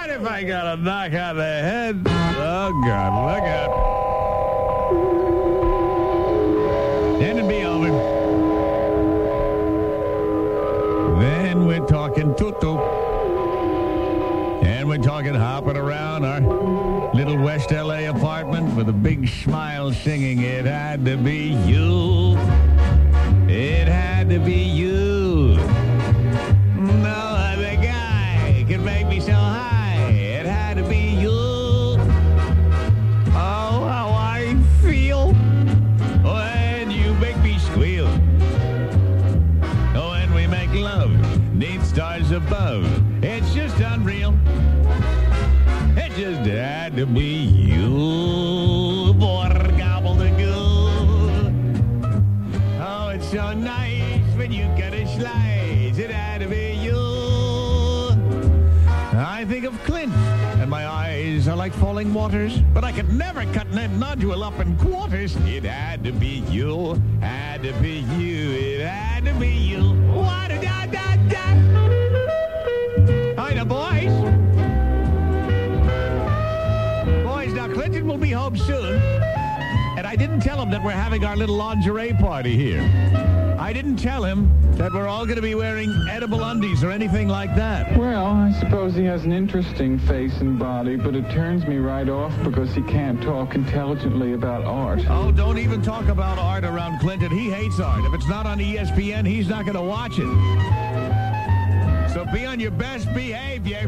What if I got a knock on the head? Oh, God, look out. Then it'd be over. Then we're talking tutu. And we're talking hopping around our little West L.A. apartment with a big smile singing, it had to be you. It had to be you. No other guy could make me so high. It had to be you. Oh, how I feel when you make me squeal. Oh, when we make love, neath stars above. It's just unreal. It just had to be you. For gobbledygoo. Oh, it's so nice when you cut a slice. It had to be you. I think of Clint, and my eyes are like falling waters, but I could never cut that nodule up in quarters. It had to be you. Had to be you. It had to be you. What a da da da. Hi, the boys. Boys, now Clinton will be home soon. And I didn't tell him that we're having our little lingerie party here. I didn't tell him that we're all going to be wearing edible undies or anything like that. Well, I suppose he has an interesting face and body, but it turns me right off because he can't talk intelligently about art. Oh, don't even talk about art around Clinton. He hates art. If it's not on ESPN, he's not going to watch it. So be on your best behavior.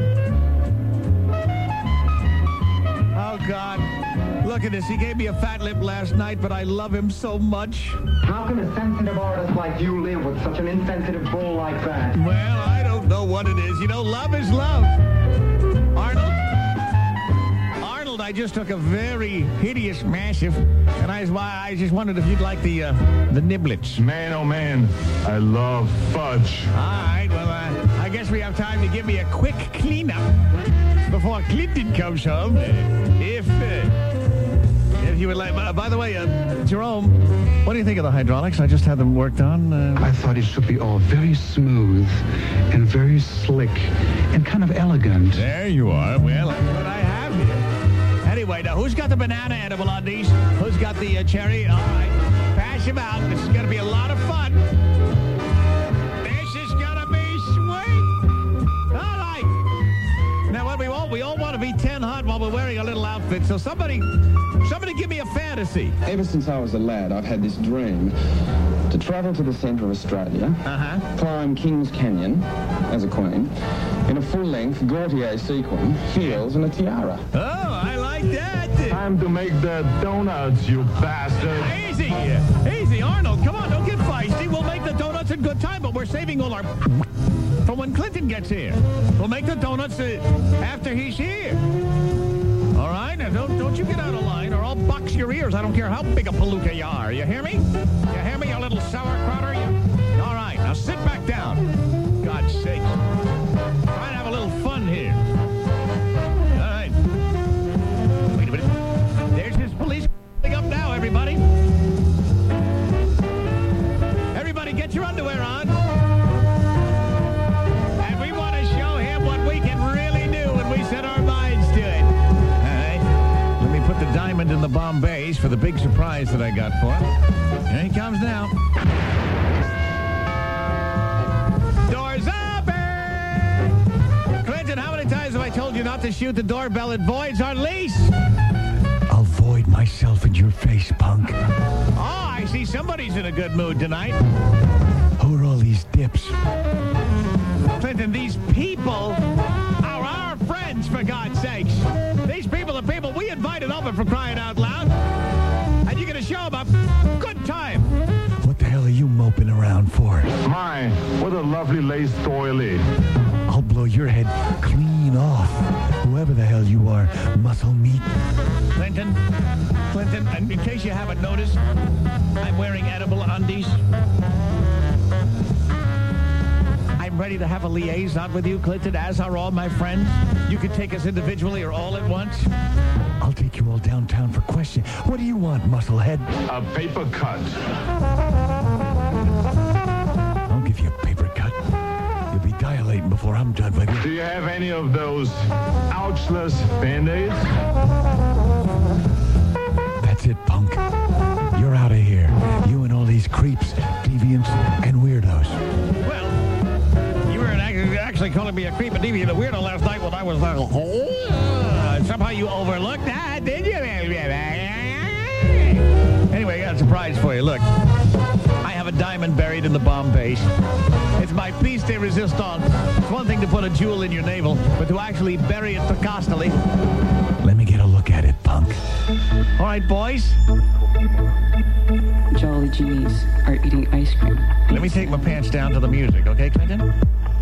Oh, God. Look at this. He gave me a fat lip last night, but I love him so much. How can a sensitive artist like you live with such an insensitive bull like that? Well, I don't know what it is. You know, love is love. Arnold, I just took a very hideous massive, and I just wondered if you'd like the niblets. Man, oh man, I love fudge. All right, well, I guess we have time to give me a quick cleanup before Clinton comes home. If you would like. By the way, Jerome, what do you think of the hydraulics? I just had them worked on. I thought it should be all very smooth and very slick and kind of elegant. There you are. Well, that's what I have here. Anyway, now, who's got the banana edible undies? Who's got the cherry? All right, pass them out. This is going to be a lot of fun. This is going to be sweet. All right. Now, what we all want to be 10 hot while we're wearing a little outfit. So somebody give me a fantasy. Ever since I was a lad, I've had this dream to travel to the centre of Australia, climb Kings Canyon as a queen, in a full-length Gaultier sequin, heels, and a tiara. Oh, I like that. Time to make the donuts, you bastard. Easy, Arnold. Come on, don't get feisty. We'll make the donuts in good time, but we're saving all our for when Clinton gets here. We'll make the donuts after he's here. All right? Now, don't you get out of line, or I'll box your ears. I don't care how big a palooka you are. You hear me? You hear me, you little sauerkrauter? All right, now sit back down. God's sake. Try and have a little fun here. All right. Wait a minute. There's his police up now, everybody. Everybody, get your underwear on. And we want to show him what we can really do when we set our minds to it. Let me put the diamond in the Bombays for the big surprise that I got for him. Here he comes now. Doors open! Clinton, how many times have I told you not to shoot the doorbell? It voids our lease. I'll void myself in your face, punk. Oh, I see somebody's in a good mood tonight. Who are all these dips? Clinton, these people are our friends, for God's sakes. These people are people we invited over, for crying out loud. And you're going to show them a good time. What the hell are you moping around for? My, what a lovely lace doily. I'll blow your head clean off. Whoever the hell you are, muscle meat. Clinton, and in case you haven't noticed, I'm wearing edible undies. I'm ready to have a liaison with you, Clinton, as are all my friends. You can take us individually or all at once. I'll take you all downtown for question. What do you want, musclehead? A paper cut. I'll give you a paper cut. You'll be dilating before I'm done with you. Do you have any of those ouchless Band-Aids? That's it, punk. You're out of here. You and all these creeps, deviants, and weirdos. Well, you were actually calling me a creep and deviant and weirdo last night when I was somehow you overlooked that, did you? Anyway, I got a surprise for you. Look, I have a diamond buried in the bomb base. It's my piece de resistance. It's one thing to put a jewel in your navel, but to actually bury it costly. Let me get a look at it, punk. All right, boys. Jolly Genies are eating ice cream. Let me take my pants down to the music, okay, Clinton?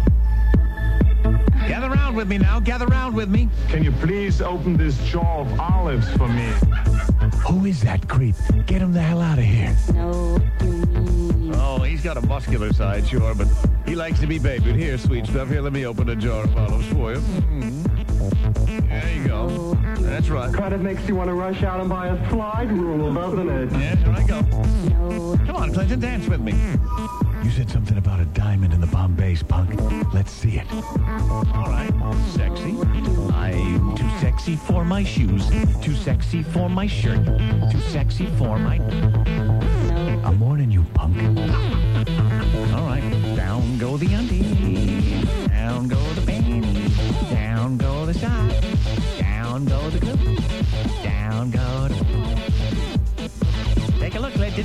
Gather round with me now. Gather round with me. Can you please open this jar of olives for me? Who is that creep? Get him the hell out of here. No, Oh, he's got a muscular side, sure, but he likes to be babied. Here, sweet stuff. Here, let me open a jar of olives for you. There you go. That's right. Kind of makes you want to rush out and buy a slide rule, doesn't it? Yeah, here I go. Come on, Clinton, dance with me. You said something about a diamond in the bomb base, punk. Let's see it. All right. Sexy. I'm too sexy for my shoes. Too sexy for my shirt. Too sexy for my... I'm warning you, punk. All right. Down go the undies. Down go the panties. Down go the socks. Down go the clothes. Down go the... Take a look, Clinton.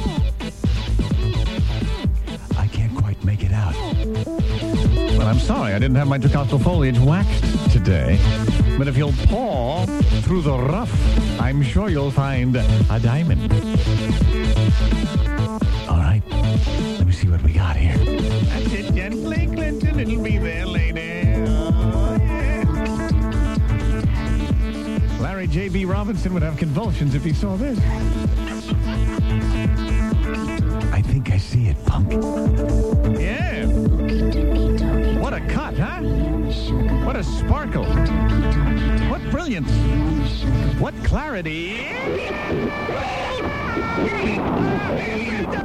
I can't quite make it out. Well, I'm sorry. I didn't have my intercostal foliage waxed today. But if you'll paw through the rough, I'm sure you'll find a diamond. All right. Let me see what we got here. That's it, gently, Clinton. It'll be there later. Oh, yeah. Larry J.B. Robinson would have convulsions if he saw this. I think I see it, punk. Yeah. What a cut, huh? What a sparkle. What brilliance. What clarity.